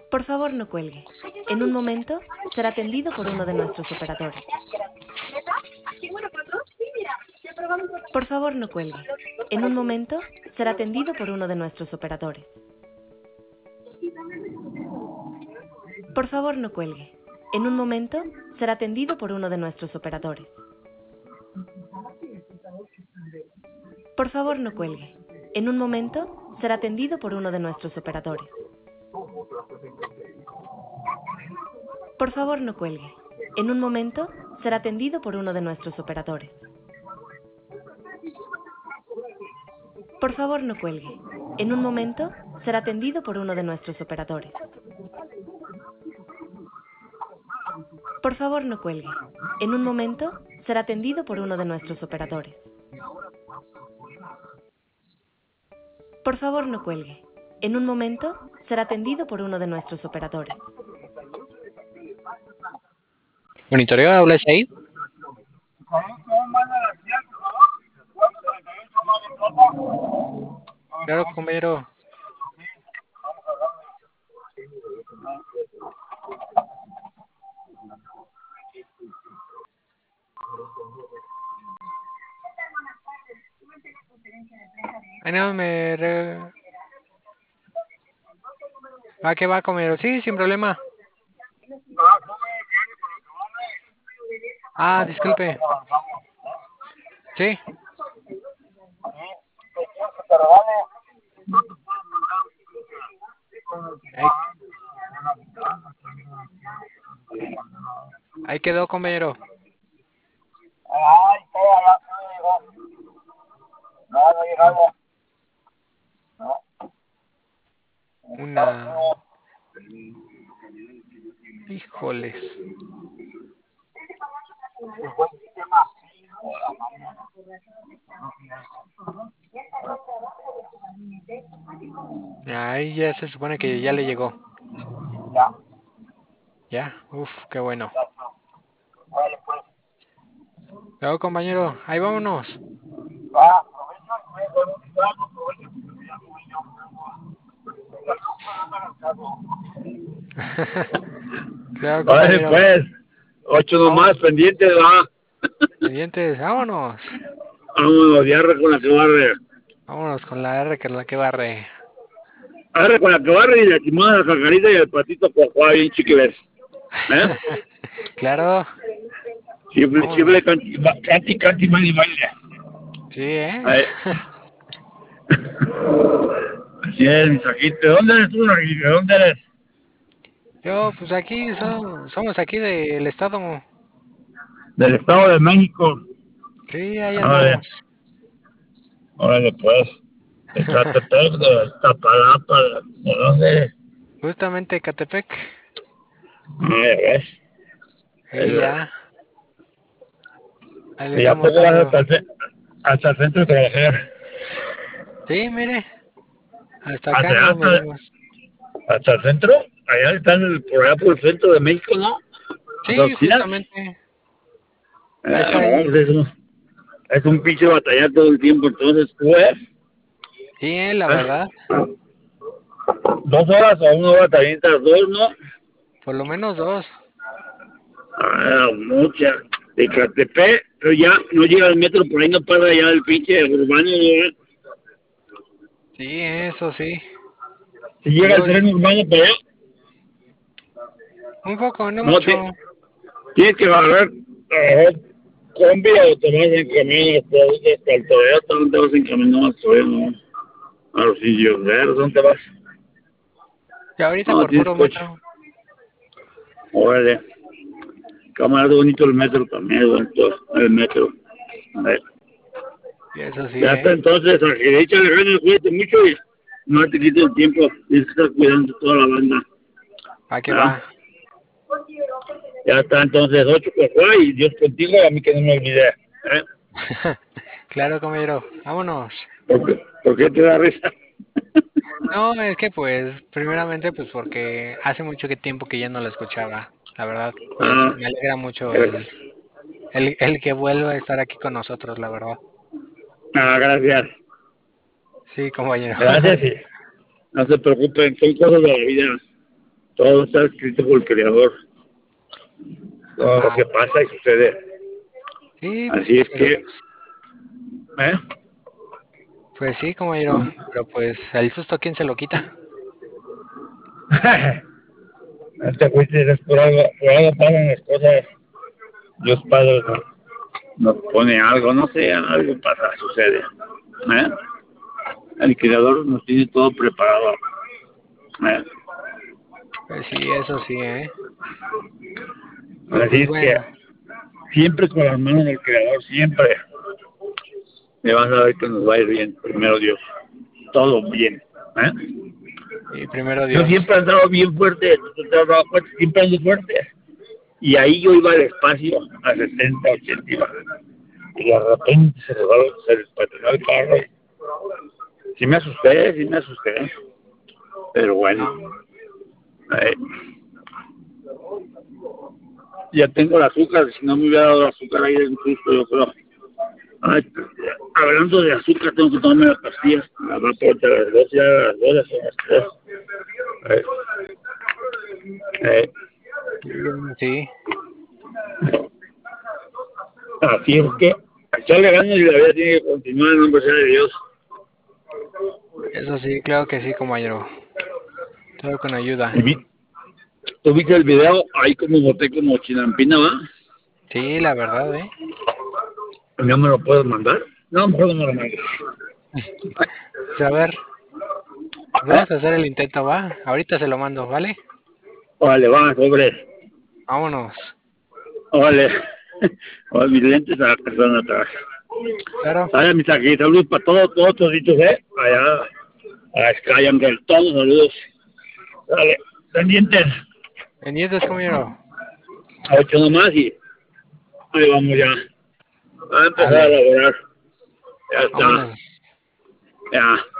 Por favor, no cuelgue. En un momento será atendido por uno de nuestros operadores. Por favor, no cuelgue. En un momento será atendido por uno de nuestros operadores. Por favor, no cuelgue. En un momento será atendido por uno de nuestros operadores. Por favor, no cuelgue. En un momento será atendido por uno de nuestros operadores. Por favor, no cuelgue. En un momento será atendido por uno de nuestros operadores. Por favor, no cuelgue. En un momento será atendido por uno de nuestros operadores. Por favor, no cuelgue. En un momento será atendido por uno de nuestros operadores. Por favor, no cuelgue. En un momento será atendido por uno de nuestros operadores. Monitoreo, ¿hablas ahí? Claro, compañero. Ay, no, Va, que va, compañero. Sí, sin problema. Ah, disculpe. Sí. Ahí, ahí quedó, compañero. Una... Híjoles. Ahí ya se supone que ya le llegó. Ya, uf, qué bueno. Luego, compañero, ahí vámonos. Claro, Vale, compañero. pues, 8 Vamos, nomás, pendientes, va. pendientes, vámonos. Vámonos, ya arre con la que barre. Vámonos con la R que es la que barre. Arre con la que barre y la timona, la cacarita y el patito cuacuá bien chiquiles. ¿Eh? Claro, Siempre, siempre vámonos. canti, canti, mani, baile. Sí, ¿eh? Ahí. Así es, mi sajito. ¿De dónde eres tú, Nagui? ¿De dónde eres? Yo, pues aquí somos aquí del estado. Del Estado de México. Sí, ahí Órale, andamos. órale, pues. De Catepec, de Iztapalapa, ¿de dónde eres? Justamente Catepec. Ya ves. Y ya, ahí le ¿Y a estamos poco vas dando. hasta el centro a trabajar? Sí, mire, hasta acá ¿Hasta, nos hasta, venimos. hasta el centro? Allá están por allá por el centro de México, ¿no? Las Sí, oficinas. justamente. Es No, ahí. pues es un pinche batallar todo el tiempo, entonces, ¿tú ves? Sí, la ¿Eh? verdad. 2 horas o 1 hora te avientas dos, ¿no? Por lo menos dos. Mucha. De Catepec, pero ya no llega el metro, por ahí no pasa ya el pinche urbano, ¿no? Sí, eso sí. Si llega el Luego, tren urbano para allá, un poco, no no, mucho. tienes que agarrar combi o te vas en camión hasta el Toyota, ¿dónde te vas en camión? No, todavía no. A los indios verdes, ¿dónde vas? Y ahorita No, por tienes puro coche. metro. Órale. Camarada, bonito el metro también, bonito el metro. A ver. Y eso sí, Ya está, ¿eh? entonces, échale ganas, cuídate mucho y no te quites el tiempo. Tienes que estar cuidando toda la banda. Va que va. ¿Ah? Ya está, entonces, 8 cuacuá y Dios contigo y a mí que no me olvide. ¿Eh? Claro, compañero. Vámonos. ¿Por qué te da risa? No, es que pues, primeramente, pues porque hace mucho que tiempo que ya no lo escuchaba. La verdad, Ah, me alegra mucho gracias. el que vuelva a estar aquí con nosotros, la verdad. Gracias. Sí, compañero. Gracias y no se preocupen, son cosas de la vida. Todo está escrito por el Creador. Todo lo que pasa y sucede. Sí, Así es pero, que, ¿eh? pues sí, compañero, pero pues el susto, ¿quién se lo quita? No te agüites, por algo pasan las cosas. Dios Padre nos pone algo, no sé, algo pasa, sucede. ¿Eh? El Creador nos tiene todo preparado. ¿Eh? Pues sí, eso sí, ¿eh? Pero Así pues es que bueno, siempre con las manos del Creador, siempre. Me vas a ver que nos va a ir bien, primero Dios. Todo bien. ¿Eh? y primero Yo Dios. siempre he andado bien fuerte, siempre ando fuerte. Y ahí yo iba despacio a 70, 80 iba. Y de repente se despatinó el carro. Sí me asusté. Pero bueno, eh, ya tengo el azúcar, si no me hubiera dado el azúcar ahí en justo, yo creo. Ay, hablando de azúcar, tengo que tomarme las pastillas. Las va por las 12, ya las 12 son las 3. Eh, Sí, Así es que echarle ganas y la vida tiene que continuar en nombre sea de Dios. eso sí, claro que sí, compañero. Todo con ayuda. ¿Tú viste el video? Ahí como boté como chinampina, ¿va? Sí, la verdad, ¿eh? ¿No me lo puedes mandar? No, mejor no me lo mandes. Pues a ver, pues ¿Eh? vamos a hacer el intento, ¿va? Ahorita se lo mando, ¿vale? Vale, va, sobre. Vámonos. Vale. Vale, mis lentes a la persona atrás. Claro, Vale, mis aquí, saludos para todos toditos, allá, a Sky Angel, todos saludos. Vale, pendientes. pendientes, compañero. A 8 nomás y ahí vamos ya. Va a empezar a Dale, elaborar. Ya está. vámonos. Ya.